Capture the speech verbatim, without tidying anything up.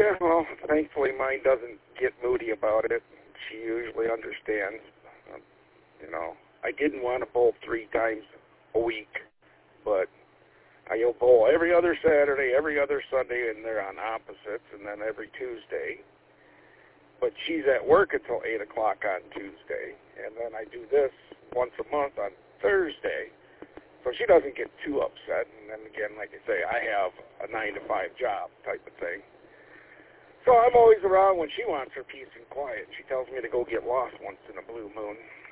Yeah, well, thankfully mine doesn't get moody about it. She usually understands. Um, you know, I didn't want to bowl three times a week, but I bowl every other Saturday, every other Sunday, and they're on opposites, and then every Tuesday. But she's at work until eight o'clock on Tuesday, and then I do this once a month on Thursday. So she doesn't get too upset. And then again, like I say, I have a nine to five job type of thing. So I'm always around when she wants her peace and quiet. She tells me to go get lost once in a blue moon.